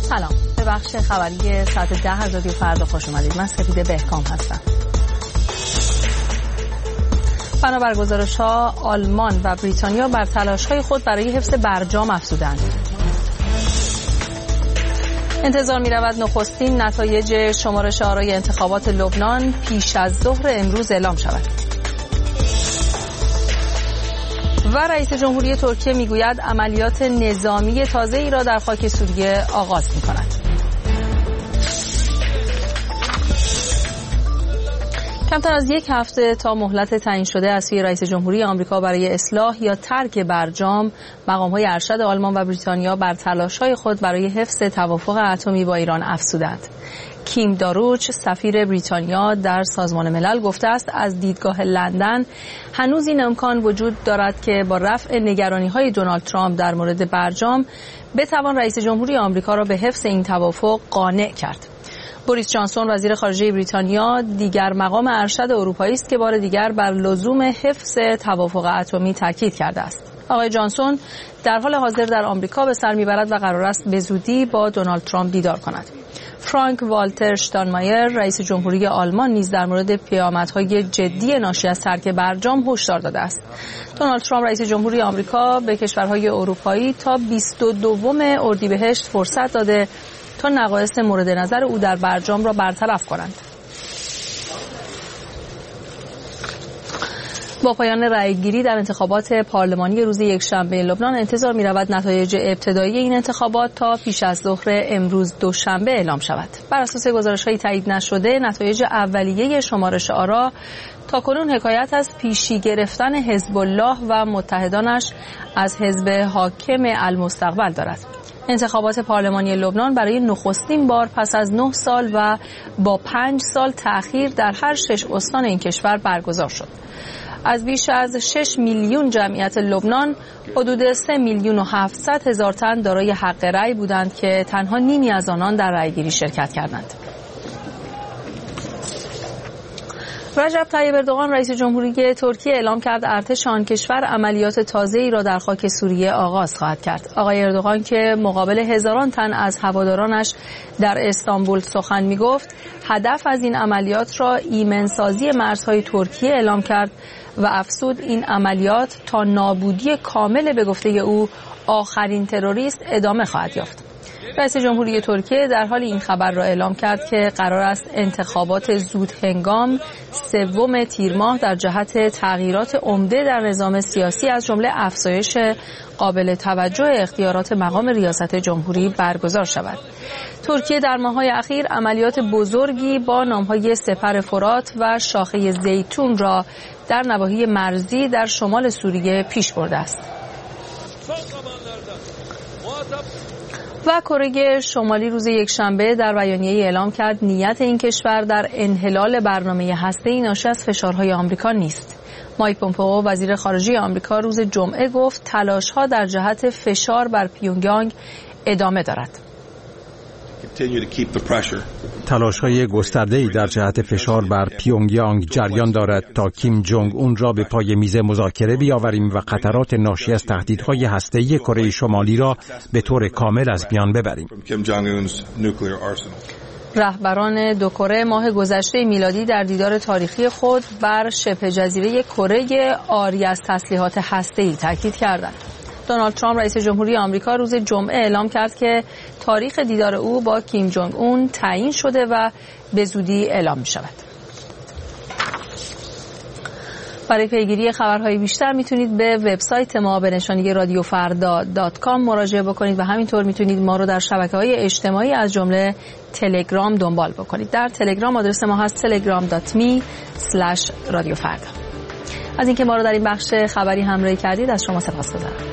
سلام، به بخش خبری ساعت 10 از رادیو فردا خوش اومدید. من سپیده بهکام هستم. بنابر گزارش‌ها آلمان و بریتانیا بر تلاش‌های خود برای حفظ برجام افزودند. انتظار می‌رود نخستین نتایج شمارش آرای انتخابات لبنان پیش از ظهر امروز اعلام شود. و رئیس جمهوری ترکیه میگوید عملیات نظامی تازه‌ای را در خاک سوریه آغاز می‌کند. کمتر از یک هفته تا مهلت تعیین شده از سوی رئیس جمهوری آمریکا برای اصلاح یا ترک برجام، مقام‌های ارشد آلمان و بریتانیا بر تلاش‌های خود برای حفظ توافق اتمی با ایران افزودند. کیم داروچ، سفیر بریتانیا در سازمان ملل، گفته است از دیدگاه لندن هنوز این امکان وجود دارد که با رفع نگرانی‌های دونالد ترامپ در مورد برجام بتوان رئیس جمهوری آمریکا را به حفظ این توافق قانع کرد. بوریس جانسون، وزیر خارجه بریتانیا، دیگر مقام ارشد اروپایی است که بار دیگر بر لزوم حفظ توافق اتمی تاکید کرده است. آقای جانسون در حال حاضر در آمریکا به سر میبرد و قرار است به زودی با دونالد ترامپ دیدار کند. فرانک والتر شتاینمایر، رئیس جمهوری آلمان، نیز در مورد پیامدهای جدی ناشی از ترک برجام هشدار داده است. دونالد ترامپ، رئیس جمهوری آمریکا، به کشورهای اروپایی تا 22 اردیبهشت فرصت داده تا نقایص مورد نظر او در برجام را برطرف کنند. با پایان رأیگیری در انتخابات پارلمانی روز یکشنبه لبنان انتظار می‌رود نتایج ابتدایی این انتخابات تا پیش از ظهر امروز دوشنبه اعلام شود. بر اساس گزارش‌های تایید نشده، نتایج اولیه شمارش آرا تاکنون حکایت از پیشی گرفتن حزب الله و متحدانش از حزب حاکم المستقبل دارد. انتخابات پارلمانی لبنان برای نخستین بار پس از 9 سال و با 5 سال تأخیر در هر 6 استان این کشور برگزار شد. از بیش از 6 میلیون جمعیت لبنان، حدود 3,700,000 تن دارای حق رأی بودند که تنها نیمی از آنان در رأیگیری شرکت کردند. رجب طیب اردوغان، رئیس جمهوری ترکیه، اعلام کرد ارتش آن کشور عملیات تازه‌ای را در خاک سوریه آغاز خواهد کرد. آقای اردوغان که مقابل هزاران تن از هوادارانش در استانبول سخن می‌گفت، هدف از این عملیات را ایمنسازی مرزهای ترکیه اعلام کرد و افزود این عملیات تا نابودی کامل به گفته او آخرین تروریست ادامه خواهد یافت. رئیس جمهوری ترکیه در حال این خبر را اعلام کرد که قرار است انتخابات زود هنگام 3 تیر ماه در جهت تغییرات عمده در نظام سیاسی از جمله افزایش قابل توجه اختیارات مقام ریاست جمهوری برگزار شود. ترکیه در ماه‌های اخیر عملیات بزرگی با نام‌های سپر فرات و شاخه زیتون را در نواحی مرزی در شمال سوریه پیش برده است. و کره شمالی روز یکشنبه در بیانیه‌ای اعلام کرد نیت این کشور در انحلال برنامه هسته‌ای ناشی از فشارهای آمریکا نیست. مایک پومپئو، وزیر خارجه آمریکا، روز جمعه گفت تلاش‌ها در جهت فشار بر پیونگیانگ ادامه دارد. تلاش‌های گسترده‌ای در جهت فشار بر پیونگیانگ جریان دارد تا کیم جونگ اون را به پای میز مذاکره بیاوریم و خطرات ناشی از تهدیدهای هسته‌ای کره شمالی را به طور کامل از میان ببریم. رهبران دو کره ماه گذشته میلادی در دیدار تاریخی خود بر شبه جزیره کره عاری از تسلیحات هسته‌ای تاکید کردند. دونالد ترامپ، رئیس جمهوری آمریکا، روز جمعه اعلام کرد که تاریخ دیدار او با کیم جونگ اون تعیین شده و به زودی اعلام می شود. برای پیگیری خبرهای بیشتر میتونید به وبسایت ما به نشانی radiofarda.com مراجعه بکنید و همینطور میتونید ما رو در شبکه‌های اجتماعی از جمله تلگرام دنبال بکنید. در تلگرام آدرس ما هست telegram.me/radiofarda. از اینکه ما رو در این بخش خبری همراهی کردید از شما سپاسگزارم.